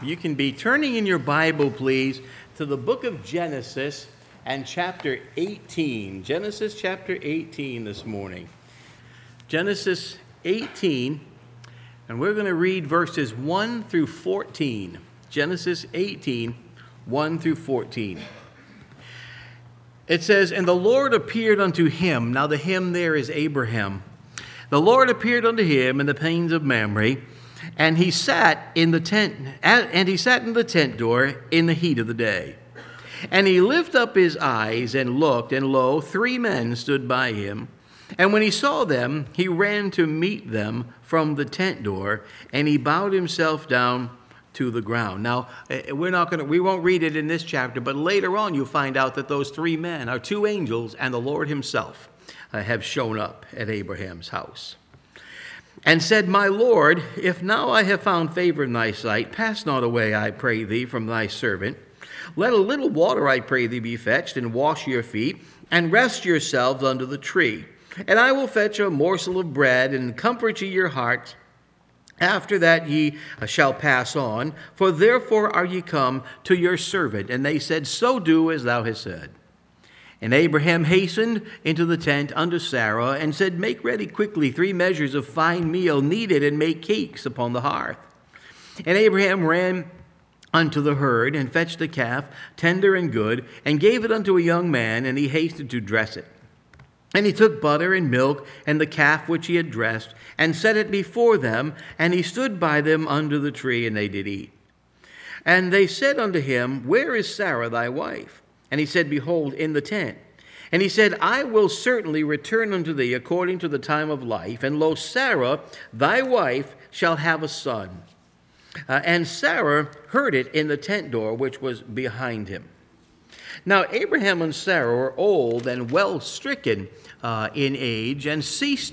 You can be turning in your Bible, please, to the book of Genesis and chapter 18. Genesis chapter 18 this morning. Genesis 18, and we're going to read verses 1 through 14. Genesis 18, 1 through 14. It says, "And the Lord appeared unto him." Now the him there is Abraham. "The Lord appeared unto him in the plains of Mamre, and he sat in the tent door in the heat of the day. And he lifted up his eyes and looked, and lo, 3 men stood by him. And when he saw them, he ran to meet them from the tent door, and he bowed himself down to the ground." Now, we won't read it in this chapter, but later on you'll find out that those 3 men are 2 angels, and the Lord himself have shown up at Abraham's house. "And said, My Lord, if now I have found favor in thy sight, pass not away, I pray thee, from thy servant. Let a little water, I pray thee, be fetched, and wash your feet, and rest yourselves under the tree. And I will fetch a morsel of bread, and comfort ye your hearts. After that ye shall pass on, for therefore are ye come to your servant. And they said, So do as thou hast said. And Abraham hastened into the tent unto Sarah, and said, Make ready quickly 3 measures of fine meal, knead it, and make cakes upon the hearth. And Abraham ran unto the herd, and fetched a calf, tender and good, and gave it unto a young man, and he hasted to dress it. And he took butter and milk, and the calf which he had dressed, and set it before them, and he stood by them under the tree, and they did eat. And they said unto him, Where is Sarah thy wife? And he said, Behold, in the tent. And he said, I will certainly return unto thee according to the time of life, and lo, Sarah thy wife shall have a son. And Sarah heard it in the tent door which was behind him. Now Abraham and Sarah were old and well stricken in age, and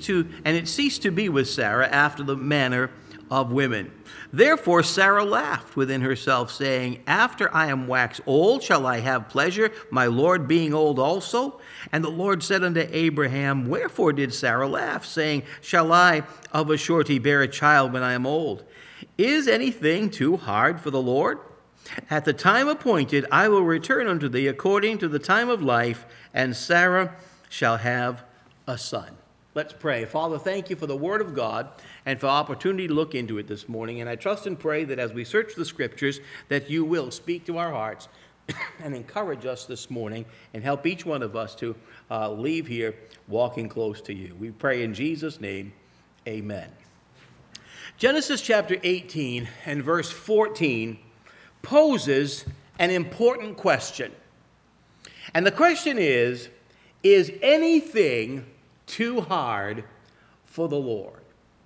it ceased to be with Sarah after the manner of women. Therefore Sarah laughed within herself, saying, After I am waxed old, shall I have pleasure, my Lord being old also? And the Lord said unto Abraham, Wherefore did Sarah laugh, saying, Shall I of a surety bear a child when I am old? Is anything too hard for the Lord? At the time appointed I will return unto thee according to the time of life, and Sarah shall have a son. Let's pray. Father, thank you for the word of God and for the opportunity to look into it this morning. And I trust and pray that as we search the scriptures, that you will speak to our hearts and encourage us this morning and help each one of us to leave here walking close to you. We pray in Jesus' name, amen. Genesis chapter 18 and verse 14 poses an important question. And the question is anything too hard for the Lord?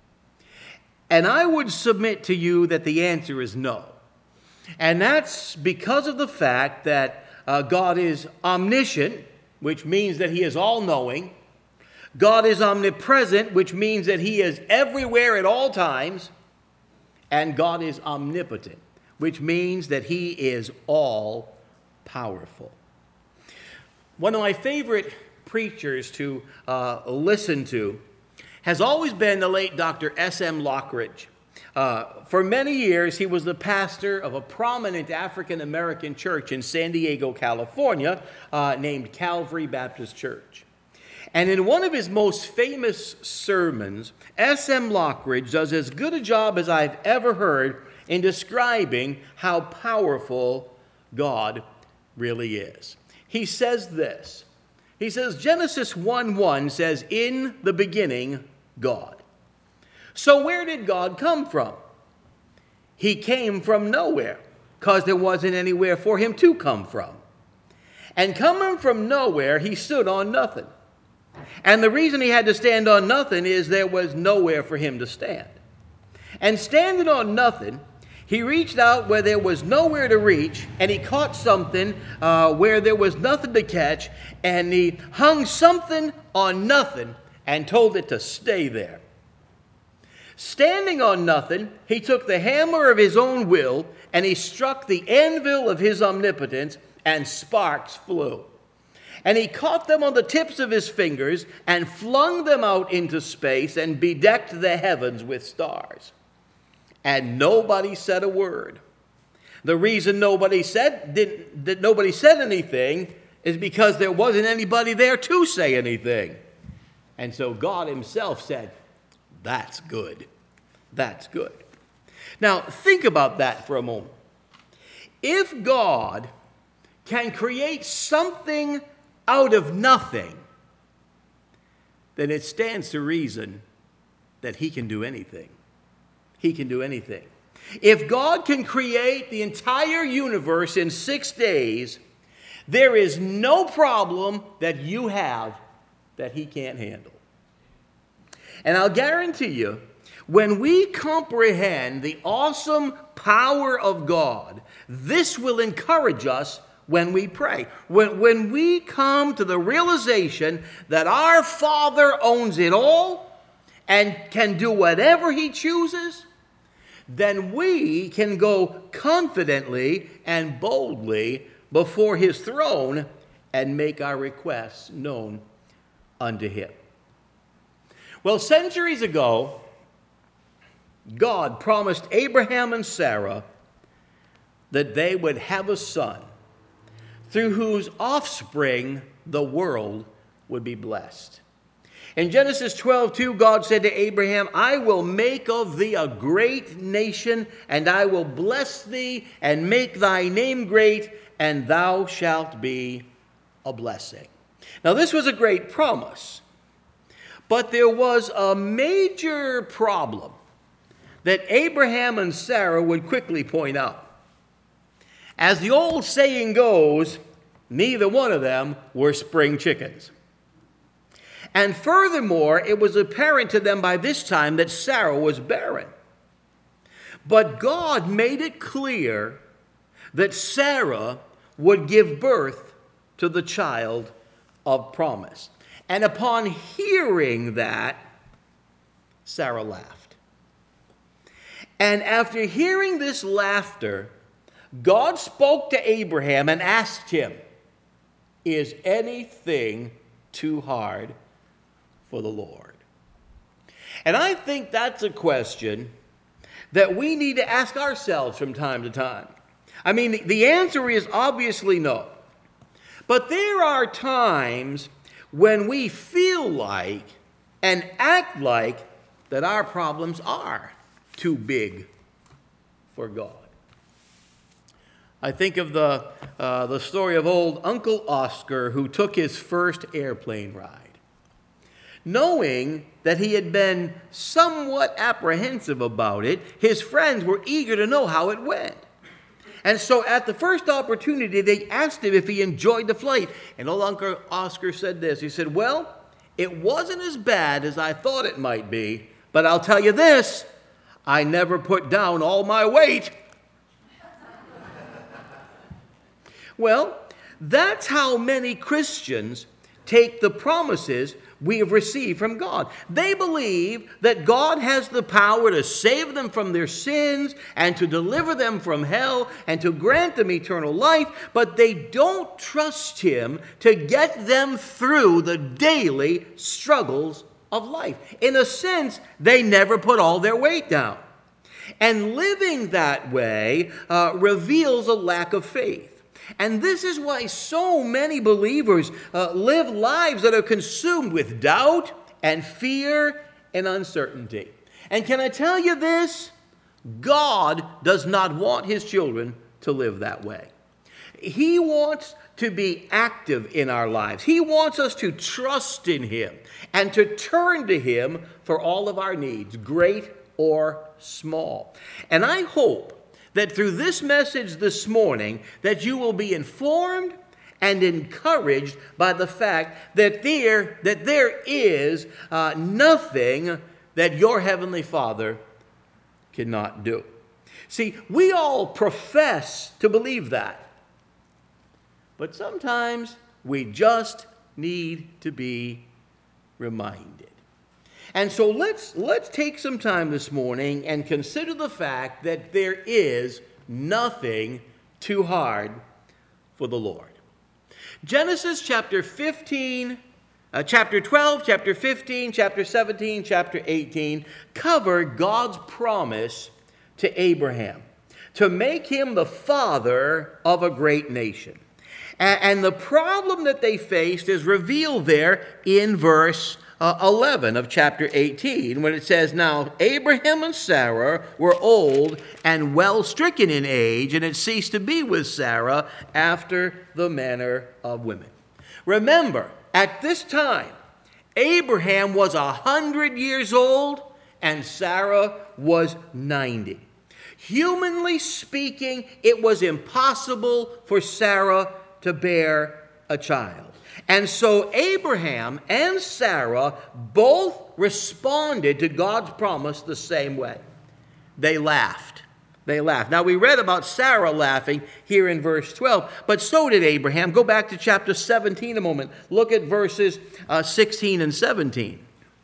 And I would submit to you that the answer is no. And that's because of the fact that God is omniscient, which means that he is all-knowing. God is omnipresent, which means that he is everywhere at all times. And God is omnipotent, which means that he is all-powerful. One of my favorite preachers to listen to has always been the late Dr. S.M. Lockridge. For many years, he was the pastor of a prominent African-American church in San Diego, California, named Calvary Baptist Church. And in one of his most famous sermons, S.M. Lockridge does as good a job as I've ever heard in describing how powerful God really is. He says this. He says, Genesis 1:1 says, In the beginning, God. So where did God come from? He came from nowhere, because there wasn't anywhere for him to come from. And coming from nowhere, he stood on nothing. And the reason he had to stand on nothing is there was nowhere for him to stand. And standing on nothing, he reached out where there was nowhere to reach, and he caught something where there was nothing to catch, and he hung something on nothing and told it to stay there. Standing on nothing, he took the hammer of his own will, and he struck the anvil of his omnipotence, and sparks flew. And he caught them on the tips of his fingers and flung them out into space and bedecked the heavens with stars. And nobody said a word. The reason nobody said anything is because there wasn't anybody there to say anything. And so God himself said, that's good. That's good. Now, think about that for a moment. If God can create something out of nothing, then it stands to reason that he can do anything. He can do anything. If God can create the entire universe in 6 days, there is no problem that you have that he can't handle. And I'll guarantee you, when we comprehend the awesome power of God, this will encourage us when we pray. When we come to the realization that our Father owns it all and can do whatever he chooses, then we can go confidently and boldly before his throne and make our requests known unto him. Well, centuries ago, God promised Abraham and Sarah that they would have a son through whose offspring the world would be blessed. In Genesis 12:2, God said to Abraham, I will make of thee a great nation, and I will bless thee and make thy name great, and thou shalt be a blessing. Now, this was a great promise, but there was a major problem that Abraham and Sarah would quickly point out. As the old saying goes, neither one of them were spring chickens. And furthermore, it was apparent to them by this time that Sarah was barren. But God made it clear that Sarah would give birth to the child of promise. And upon hearing that, Sarah laughed. And after hearing this laughter, God spoke to Abraham and asked him, is anything too hard for the Lord? And I think that's a question that we need to ask ourselves from time to time. I mean, the answer is obviously no. But there are times when we feel like and act like that our problems are too big for God. I think of the story of old Uncle Oscar, who took his first airplane ride. Knowing that he had been somewhat apprehensive about it, his friends were eager to know how it went. And so at the first opportunity, they asked him if he enjoyed the flight. And old Uncle Oscar said this. He said, well, it wasn't as bad as I thought it might be, but I'll tell you this, I never put down all my weight. Well, that's how many Christians take the promises we have received from God. They believe that God has the power to save them from their sins and to deliver them from hell and to grant them eternal life, but they don't trust him to get them through the daily struggles of life. In a sense, they never put all their weight down. And living that way reveals a lack of faith. And this is why so many believers live lives that are consumed with doubt and fear and uncertainty. And can I tell you this? God does not want his children to live that way. He wants to be active in our lives. He wants us to trust in him and to turn to him for all of our needs, great or small. And I hope that through this message this morning, that you will be informed and encouraged by the fact that there is nothing that your Heavenly Father cannot do. See, we all profess to believe that, but sometimes we just need to be reminded. And so let's take some time this morning and consider the fact that there is nothing too hard for the Lord. Genesis chapter 15, chapter 12, chapter 15, chapter 17, chapter 18 cover God's promise to Abraham. to make him the father of a great nation. And the problem that they faced is revealed there in verse 11 of chapter 18, when it says, "Now Abraham and Sarah were old and well stricken in age, and it ceased to be with Sarah after the manner of women." Remember, at this time, Abraham was 100 years old and Sarah was 90. Humanly speaking, it was impossible for Sarah to bear a child. And so Abraham and Sarah both responded to God's promise the same way. They laughed. They laughed. Now, we read about Sarah laughing here in verse 12, but so did Abraham. Go back to chapter 17 a moment. Look at verses 16 and 17.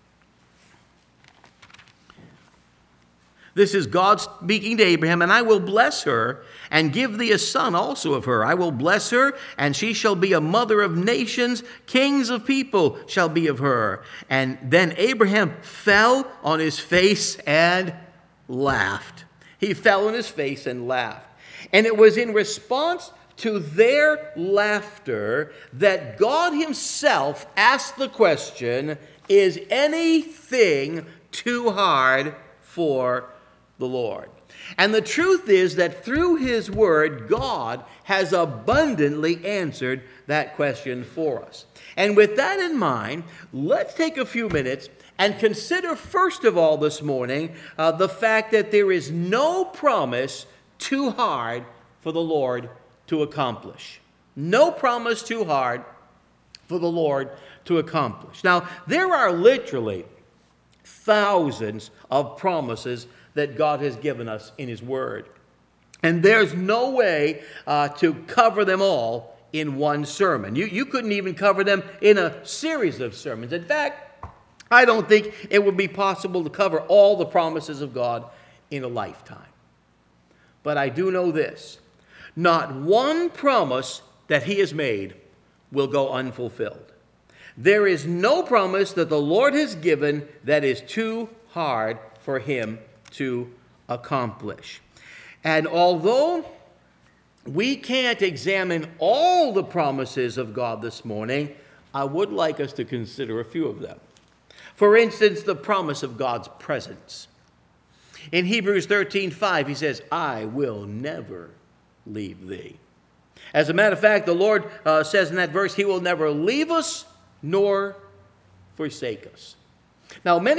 This is God speaking to Abraham, "And I will bless her and give thee a son also of her. I will bless her, and she shall be a mother of nations. Kings of people shall be of her." And then Abraham fell on his face and laughed. He fell on his face and laughed. And it was in response to their laughter that God himself asked the question, "Is anything too hard for the Lord?" And the truth is that through his word, God has abundantly answered that question for us. And with that in mind, let's take a few minutes and consider first of all this morning the fact that there is no promise too hard for the Lord to accomplish. No promise too hard for the Lord to accomplish. Now, there are literally thousands of promises that God has given us in his word. And there's no way to cover them all in one sermon. You couldn't even cover them in a series of sermons. In fact, I don't think it would be possible to cover all the promises of God in a lifetime. But I do know this: not one promise that he has made will go unfulfilled. There is no promise that the Lord has given that is too hard for him to accomplish. And although we can't examine all the promises of God this morning, I would like us to consider a few of them. For instance, the promise of God's presence. In Hebrews 13:5, he says, "I will never leave thee." As a matter of fact, the Lord says in that verse, he will never leave us nor forsake us. Now, there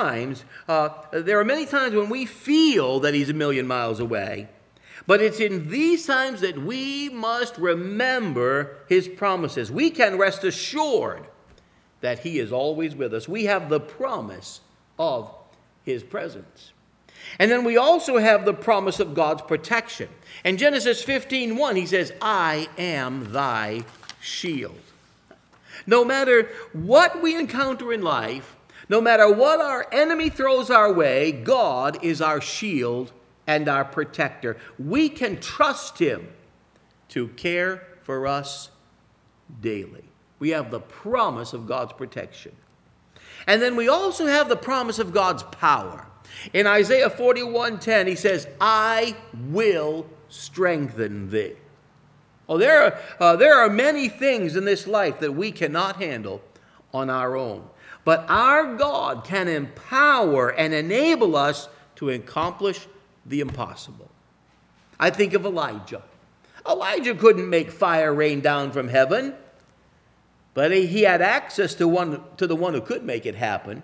are many times when we feel that he's a million miles away, but it's in these times that we must remember his promises. We can rest assured that he is always with us. We have the promise of his presence. And then we also have the promise of God's protection. In Genesis 15:1, he says, "I am thy shield." No matter what we encounter in life, no matter what our enemy throws our way, God is our shield and our protector. We can trust him to care for us daily. We have the promise of God's protection. And then we also have the promise of God's power. In Isaiah 41:10, he says, "I will strengthen thee." Oh, there are many things in this life that we cannot handle on our own. But our God can empower and enable us to accomplish the impossible. I think of Elijah. Elijah couldn't make fire rain down from heaven, but he had access to the one who could make it happen.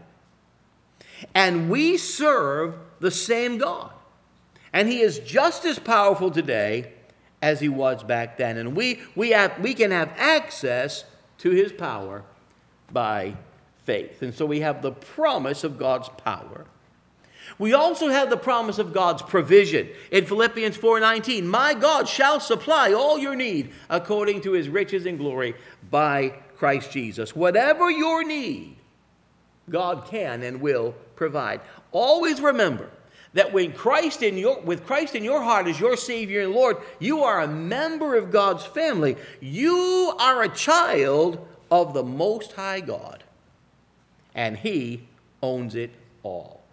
And we serve the same God. And he is just as powerful today as he was back then. And we can have access to his power by faith. And so we have the promise of God's power. We also have the promise of God's provision. In Philippians 4:19, "My God shall supply all your need according to his riches and glory by Christ Jesus." Whatever your need, God can and will provide. Always remember that with Christ in your heart as your Savior and Lord, you are a member of God's family. You are a child of the Most High God, and he owns it all.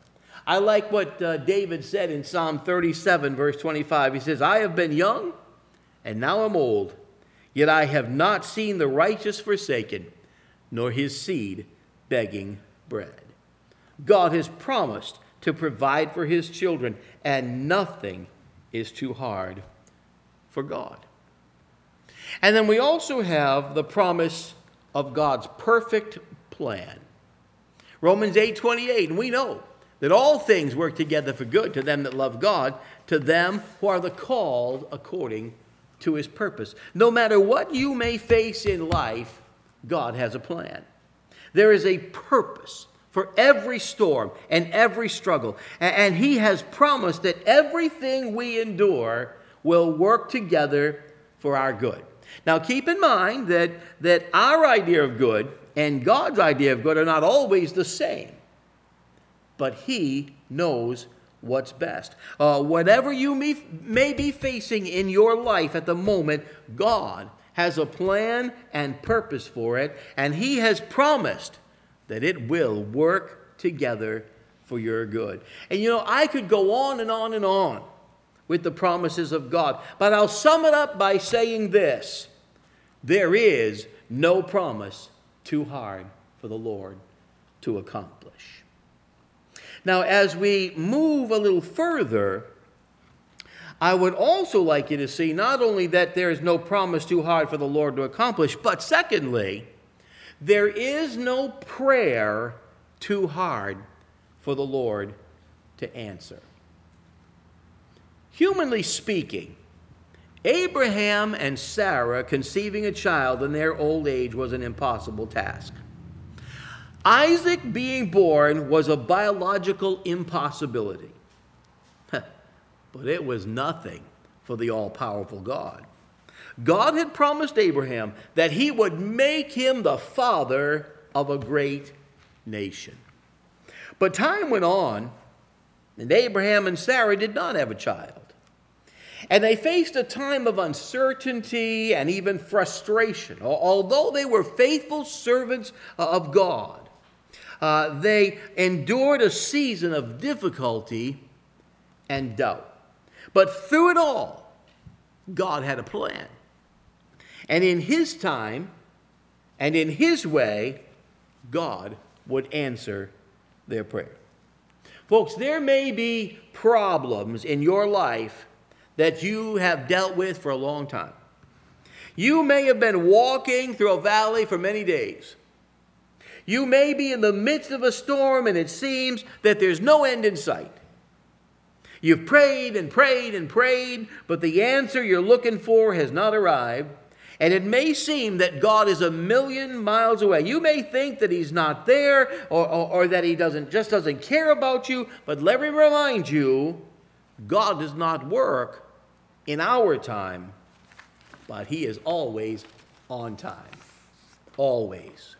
I like what David said in Psalm 37, verse 25. He says, I have been young, and now I'm old, yet I have not seen the righteous forsaken, nor his seed begging bread. God has promised to provide for his children, and nothing is too hard for God. And then we also have the promise of God's perfect plan. Romans 8:28, and we know that all things work together for good to them that love God, to them who are the called according to his purpose. No matter what you may face in life, God has a plan. There is a purpose for every storm and every struggle. And he has promised that everything we endure will work together for our good. Now keep in mind that our idea of good and God's idea of good are not always the same. But he knows what's best. Whatever you may be facing in your life at the moment, God has a plan and purpose for it, and he has promised that it will work together for your good. And you know, I could go on and on and on with the promises of God, but I'll sum it up by saying this: there is no promise too hard for the Lord to accomplish. Now, as we move a little further, I would also like you to see not only that there is no promise too hard for the Lord to accomplish, but secondly, there is no prayer too hard for the Lord to answer. Humanly speaking, Abraham and Sarah conceiving a child in their old age was an impossible task. Isaac being born was a biological impossibility. But it was nothing for the all-powerful God. God had promised Abraham that he would make him the father of a great nation. But time went on, and Abraham and Sarah did not have a child. And they faced a time of uncertainty and even frustration. Although they were faithful servants of God, they endured a season of difficulty and doubt. But through it all, God had a plan. And in his time and in his way, God would answer their prayer. Folks, there may be problems in your life that you have dealt with for a long time. You may have been walking through a valley for many days. You may be in the midst of a storm and it seems that there's no end in sight. You've prayed and prayed and prayed, but the answer you're looking for has not arrived. And it may seem that God is a million miles away. You may think that he's not there or that he just doesn't care about you. But let me remind you, God does not work in our time, but he is always on time. Always.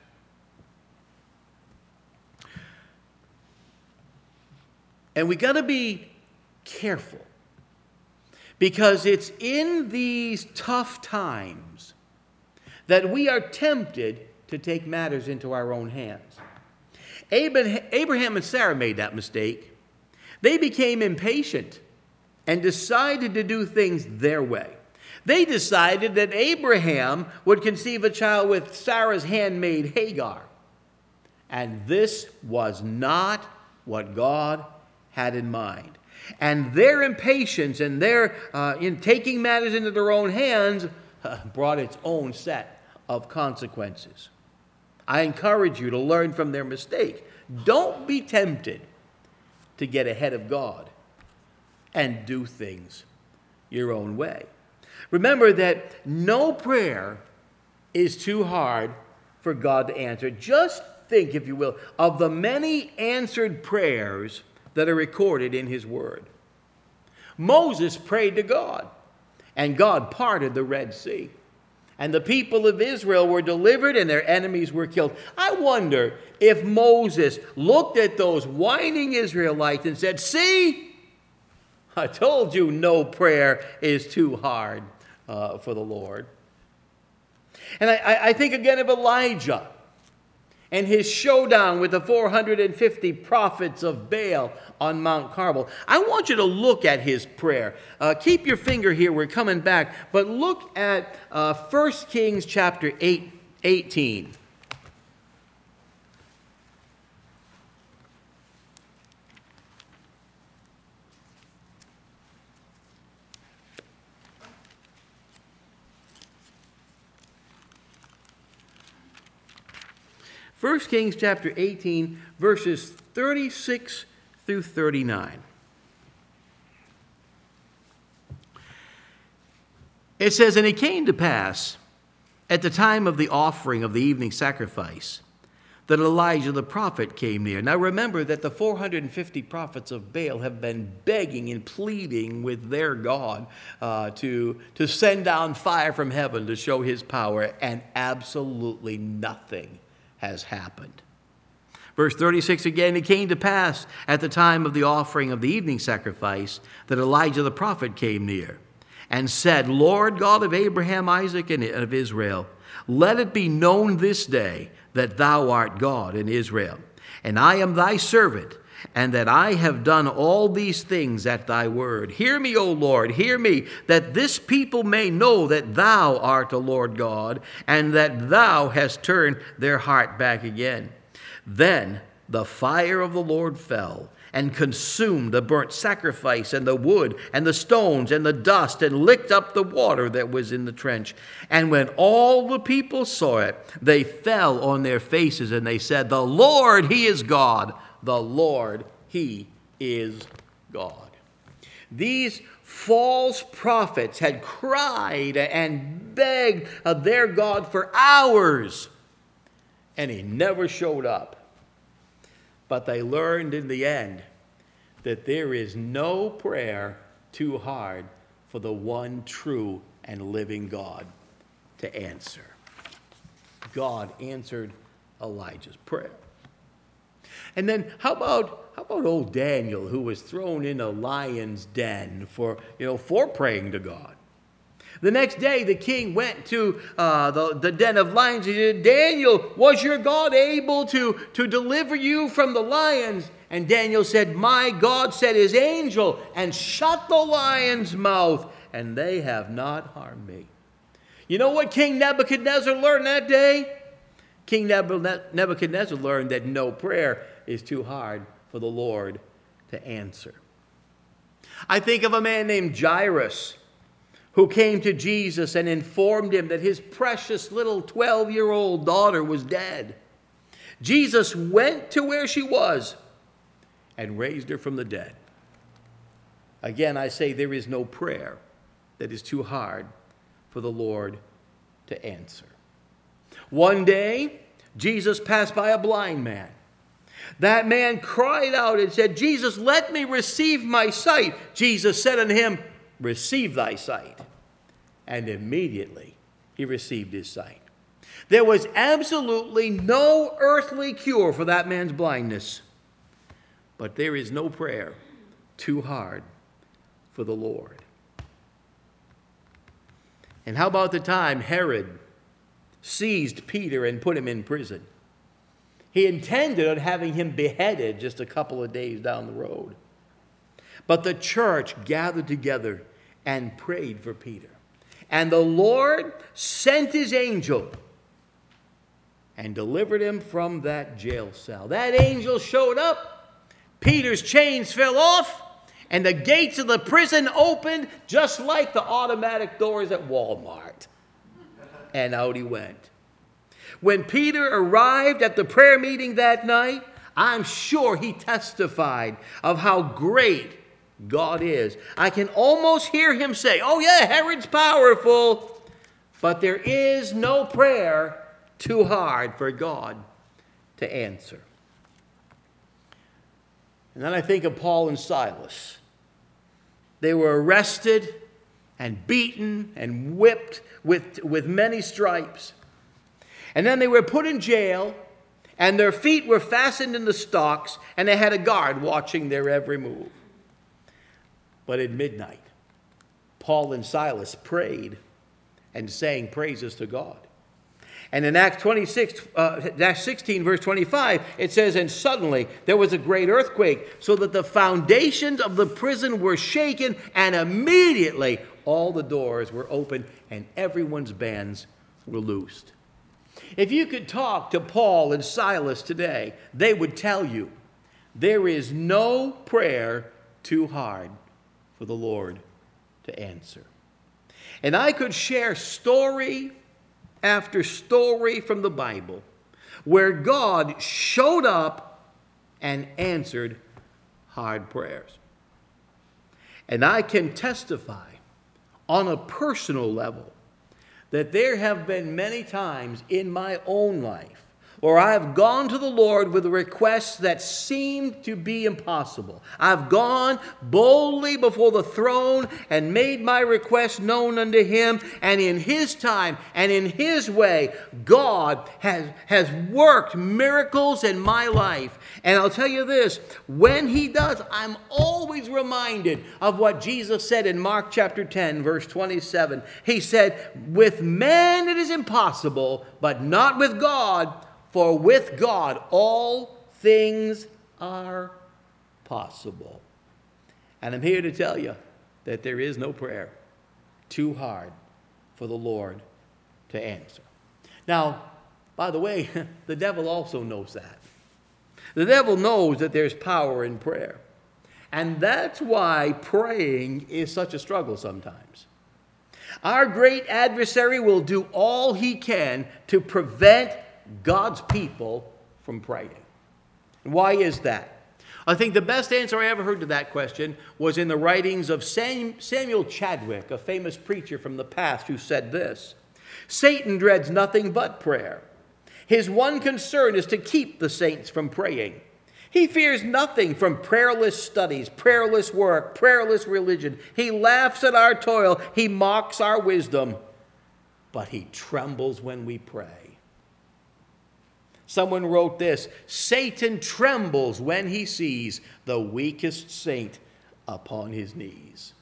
And we got to be careful, because it's in these tough times that we are tempted to take matters into our own hands. Abraham and Sarah made that mistake. They became impatient and decided to do things their way. They decided that Abraham would conceive a child with Sarah's handmaid Hagar. And this was not what God had in mind. And their impatience and their in taking matters into their own hands brought its own set of consequences. I encourage you to learn from their mistake. Don't be tempted to get ahead of God and do things your own way. Remember that no prayer is too hard for God to answer. Just think, if you will, of the many answered prayers that are recorded in his word. Moses prayed to God, and God parted the Red Sea. And the people of Israel were delivered and their enemies were killed. I wonder if Moses looked at those whining Israelites and said, "See, I told you no prayer is too hard for the Lord." And I think again of Elijah and his showdown with the 450 prophets of Baal on Mount Carmel. I want you to look at his prayer. Keep your finger here. We're coming back. But look at 1 Kings chapter 18. 1 Kings chapter 18, verses 36 through 39. It says, "And it came to pass at the time of the offering of the evening sacrifice that Elijah the prophet came near." Now remember that the 450 prophets of Baal have been begging and pleading with their God to send down fire from heaven to show his power, and absolutely nothing has happened. Verse 36 again, "It came to pass at the time of the offering of the evening sacrifice that Elijah the prophet came near and said, Lord God of Abraham, Isaac, and of Israel, let it be known this day that thou art God in Israel, and I am thy servant, and that I have done all these things at thy word. Hear me, O Lord, hear me, that this people may know that thou art the Lord God, and that thou hast turned their heart back again. Then the fire of the Lord fell and consumed the burnt sacrifice and the wood and the stones and the dust and licked up the water that was in the trench. And when all the people saw it, they fell on their faces and they said, the Lord, he is God. The Lord, he is God." These false prophets had cried and begged their God for hours, and he never showed up. But they learned in the end that there is no prayer too hard for the one true and living God to answer. God answered Elijah's prayer. And then how about old Daniel, who was thrown in a lion's den for praying to God? The next day, the king went to the den of lions. He said, "Daniel, was your God able to deliver you from the lions?" And Daniel said, "My God sent his angel and shut the lion's mouth, and they have not harmed me." You know what King Nebuchadnezzar learned that day? King Nebuchadnezzar learned that no prayer is too hard for the Lord to answer. I think of a man named Jairus, who came to Jesus and informed him that his precious little 12-year-old daughter was dead. Jesus went to where she was and raised her from the dead. Again, I say there is no prayer that is too hard for the Lord to answer. One day, Jesus passed by a blind man. That man cried out and said, "Jesus, let me receive my sight." Jesus said unto him, "Receive thy sight." And immediately he received his sight. There was absolutely no earthly cure for that man's blindness. But there is no prayer too hard for the Lord. And how about the time Herod seized Peter and put him in prison? He intended on having him beheaded just a couple of days down the road. But the church gathered together and prayed for Peter. And the Lord sent his angel and delivered him from that jail cell. That angel showed up, Peter's chains fell off, and the gates of the prison opened just like the automatic doors at Walmart. And out he went. When Peter arrived at the prayer meeting that night, I'm sure he testified of how great God is. I can almost hear him say, "Oh yeah, Herod's powerful, but there is no prayer too hard for God to answer." And then I think of Paul and Silas. They were arrested and beaten and whipped with many stripes. And then they were put in jail, and their feet were fastened in the stocks, and they had a guard watching their every move. But at midnight, Paul and Silas prayed and sang praises to God. And in Acts 16, verse 25, it says, "And suddenly there was a great earthquake, so that the foundations of the prison were shaken, and immediately all the doors were opened, and everyone's bands were loosed." If you could talk to Paul and Silas today, they would tell you there is no prayer too hard for the Lord to answer. And I could share story after story from the Bible where God showed up and answered hard prayers. And I can testify on a personal level that there have been many times in my own life where I've gone to the Lord with requests that seemed to be impossible. I've gone boldly before the throne and made my request known unto Him, and in His time and in His way, God has worked miracles in my life. And I'll tell you this, when He does, I'm always reminded of what Jesus said in Mark chapter 10, verse 27. He said, "With man it is impossible, but not with God. For with God all things are possible." And I'm here to tell you that there is no prayer too hard for the Lord to answer. Now, by the way, the devil also knows that. The devil knows that there's power in prayer. And that's why praying is such a struggle sometimes. Our great adversary will do all he can to prevent God's people from praying. And why is that? I think the best answer I ever heard to that question was in the writings of Samuel Chadwick, a famous preacher from the past, who said this: "Satan dreads nothing but prayer. His one concern is to keep the saints from praying. He fears nothing from prayerless studies, prayerless work, prayerless religion. He laughs at our toil. He mocks our wisdom. But he trembles when we pray." Someone wrote this: "Satan trembles when he sees the weakest saint upon his knees."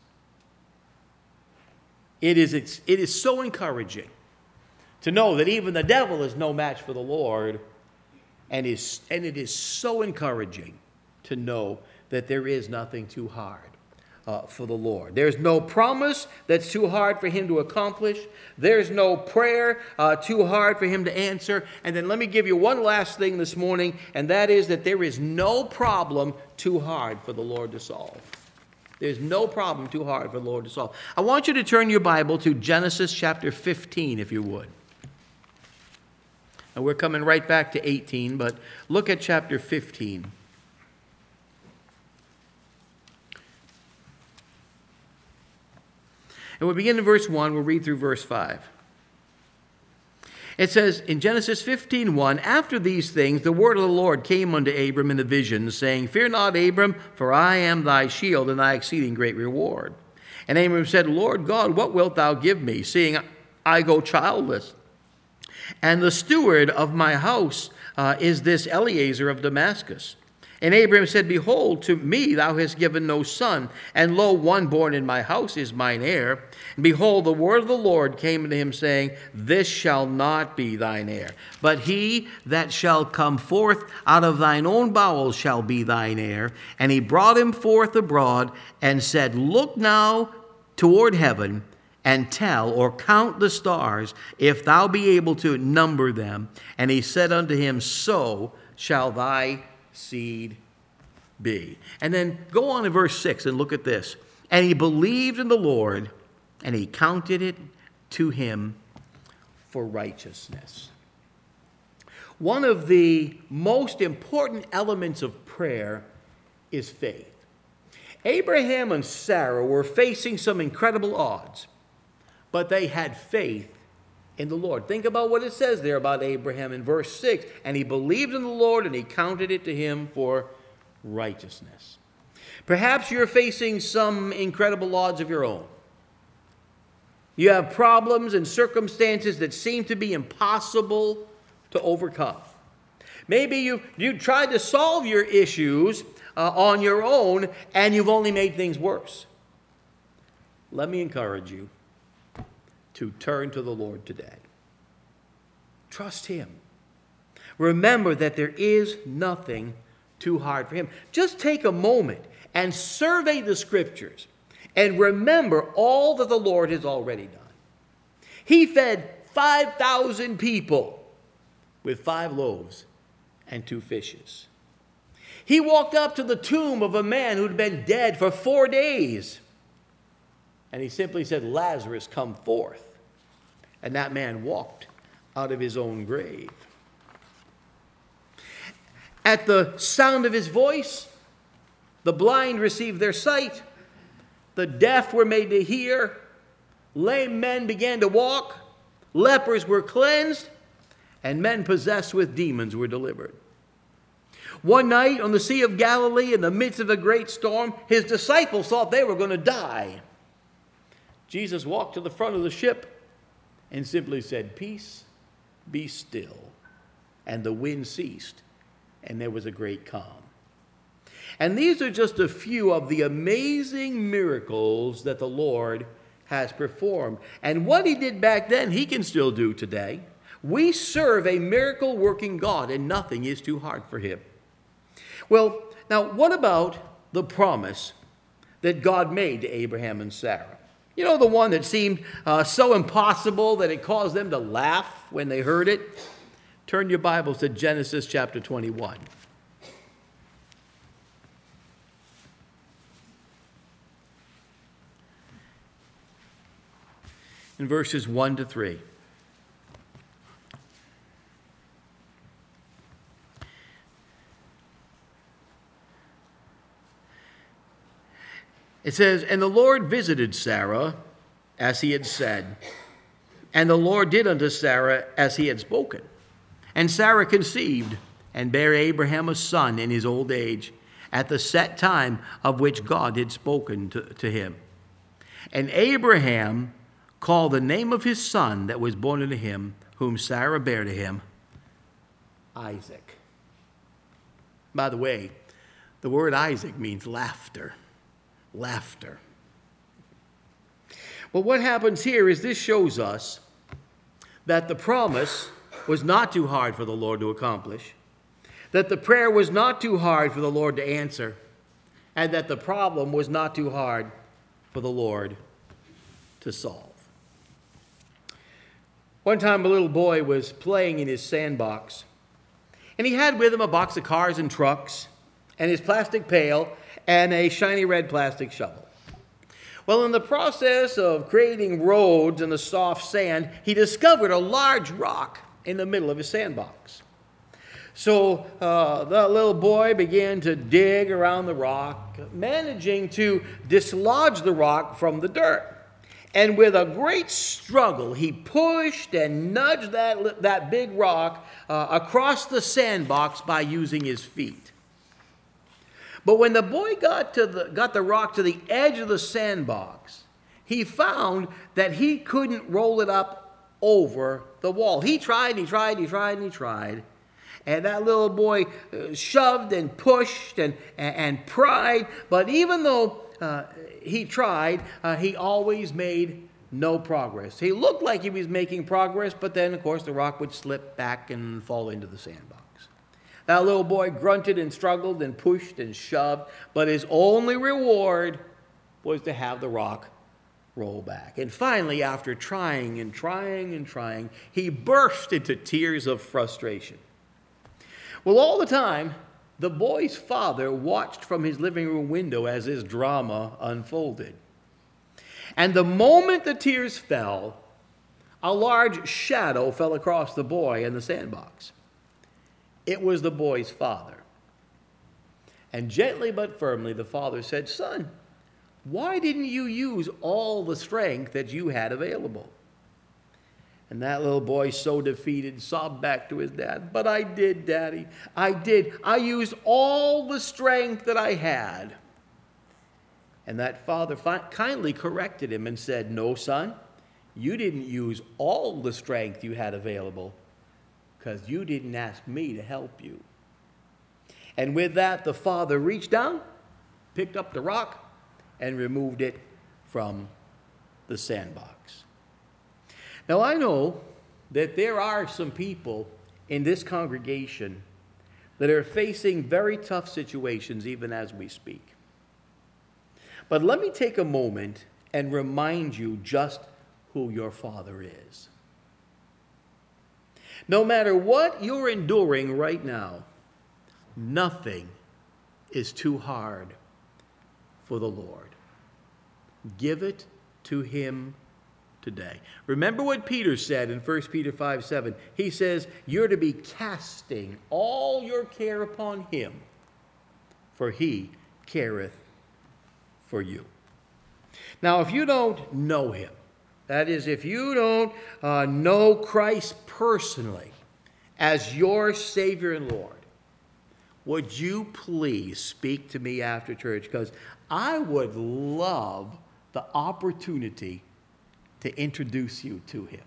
It is so encouraging to know that even the devil is no match for the Lord, and it is so encouraging to know that there is nothing too hard for the Lord. There's no promise that's too hard for Him to accomplish. There's no prayer too hard for Him to answer. And then let me give you one last thing this morning, and that is that there is no problem too hard for the Lord to solve. There's no problem too hard for the Lord to solve. I want you to turn your Bible to Genesis chapter 15, if you would. And we're coming right back to 18, but look at chapter 15. And we'll begin in verse 1. We'll read through verse 5. It says in Genesis 15:1, "After these things the word of the Lord came unto Abram in the vision, saying, Fear not, Abram, for I am thy shield and thy exceeding great reward. And Abram said, Lord God, what wilt thou give me, seeing I go childless? And the steward of my house is this Eliezer of Damascus. And Abram said, Behold, to me thou hast given no son, and lo, one born in my house is mine heir. And behold, the word of the Lord came unto him, saying, This shall not be thine heir, but he that shall come forth out of thine own bowels shall be thine heir. And he brought him forth abroad, and said, Look now toward heaven, and tell or count the stars, if thou be able to number them. And he said unto him, So shall thy seed be. And then go on to verse 6 and look at this. And he believed in the Lord, and he counted it to him for righteousness. One of the most important elements of prayer is faith. Abraham and Sarah were facing some incredible odds, but they had faith in the Lord. Think about what it says there about Abraham in verse 6. And he believed in the Lord, and he counted it to him for righteousness. Perhaps you're facing some incredible odds of your own. You have problems and circumstances that seem to be impossible to overcome. Maybe you tried to solve your issues on your own, and you've only made things worse. Let me encourage you to turn to the Lord today. Trust him. Remember that there is nothing too hard for him. Just take a moment and survey the scriptures and remember all that the Lord has already done. He fed 5,000 people with 5 loaves and 2 fishes. He walked up to the tomb of a man who'd been dead for 4 days. And he simply said, Lazarus, come forth. And that man walked out of his own grave. At the sound of his voice, the blind received their sight. The deaf were made to hear. Lame men began to walk. Lepers were cleansed. And men possessed with demons were delivered. One night on the Sea of Galilee, in the midst of a great storm, his disciples thought they were going to die. Jesus walked to the front of the ship and simply said, Peace, be still. And the wind ceased, and there was a great calm. And these are just a few of the amazing miracles that the Lord has performed. And what he did back then, he can still do today. We serve a miracle-working God, and nothing is too hard for him. Well, now, what about the promise that God made to Abraham and Sarah? You know, the one that seemed so impossible that it caused them to laugh when they heard it? Turn your Bibles to Genesis chapter 21. In verses 1 to 3. It says, And the Lord visited Sarah as he had said, and the Lord did unto Sarah as he had spoken. And Sarah conceived and bare Abraham a son in his old age, at the set time of which God had spoken to him. And Abraham called the name of his son that was born unto him, whom Sarah bare to him, Isaac. By the way, the word Isaac means laughter. Laughter. Well, what happens here is this shows us that the promise was not too hard for the Lord to accomplish, that the prayer was not too hard for the Lord to answer, and that the problem was not too hard for the Lord to solve. One time a little boy was playing in his sandbox, and he had with him a box of cars and trucks, and his plastic pail, and a shiny red plastic shovel. Well, in the process of creating roads in the soft sand, he discovered a large rock in the middle of his sandbox. So the little boy began to dig around the rock, managing to dislodge the rock from the dirt. And with a great struggle, he pushed and nudged that big rock across the sandbox by using his feet. But when the boy got the rock to the edge of the sandbox, he found that he couldn't roll it up over the wall. He tried, he tried, he tried, and he tried. And that little boy shoved and pushed and pried. But even though he tried, he always made no progress. He looked like he was making progress, but then, of course, the rock would slip back and fall into the sandbox. That little boy grunted and struggled and pushed and shoved, but his only reward was to have the rock roll back. And finally, after trying and trying and trying, he burst into tears of frustration. Well, all the time, the boy's father watched from his living room window as this drama unfolded. And the moment the tears fell, a large shadow fell across the boy in the sandbox. It was the boy's father. And gently but firmly, the father said, Son, why didn't you use all the strength that you had available? And that little boy, so defeated, sobbed back to his dad, But I did, Daddy. I did. I used all the strength that I had. And that father kindly corrected him and said, No, son, you didn't use all the strength you had available, because you didn't ask me to help you. And with that, the father reached down, picked up the rock, and removed it from the sandbox. Now, I know that there are some people in this congregation that are facing very tough situations even as we speak. But let me take a moment and remind you just who your Father is. No matter what you're enduring right now, nothing is too hard for the Lord. Give it to him today. Remember what Peter said in 1 Peter 5:7. He says, you're to be casting all your care upon him, for he careth for you. Now, if you don't know him, that is, if you don't know Christ personally as your Savior and Lord, would you please speak to me after church? Because I would love the opportunity to introduce you to him.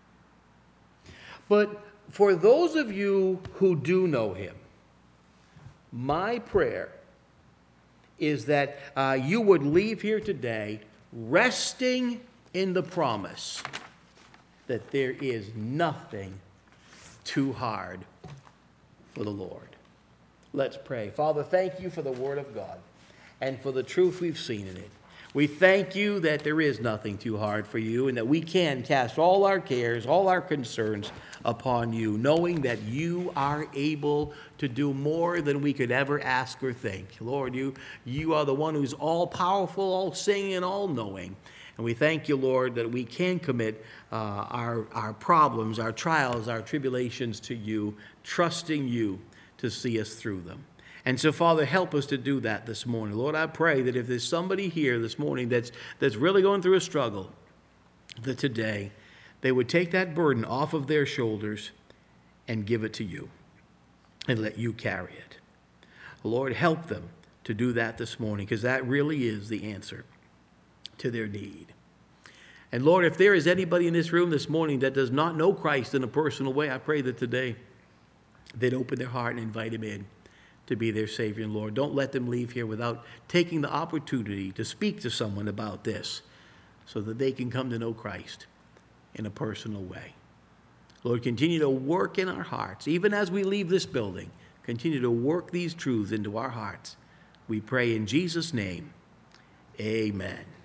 But for those of you who do know him, my prayer is that you would leave here today resting in the promise that there is nothing too hard for the Lord. Let's pray. Father, thank you for the Word of God and for the truth we've seen in it. We thank you that there is nothing too hard for you and that we can cast all our cares, all our concerns upon you, knowing that you are able to do more than we could ever ask or think. Lord, you are the one who's all-powerful, all-seeing, and all-knowing. And we thank you, Lord, that we can commit our problems, our trials, our tribulations to you, trusting you to see us through them. And so, Father, help us to do that this morning. Lord, I pray that if there's somebody here this morning that's really going through a struggle, that today they would take that burden off of their shoulders and give it to you and let you carry it. Lord, help them to do that this morning, because that really is the answer to their need. And Lord, if there is anybody in this room this morning that does not know Christ in a personal way, I pray that today they'd open their heart and invite him in to be their Savior and Lord. Don't let them leave here without taking the opportunity to speak to someone about this so that they can come to know Christ in a personal way. Lord, continue to work in our hearts. Even as we leave this building, continue to work these truths into our hearts. We pray in Jesus' name, amen.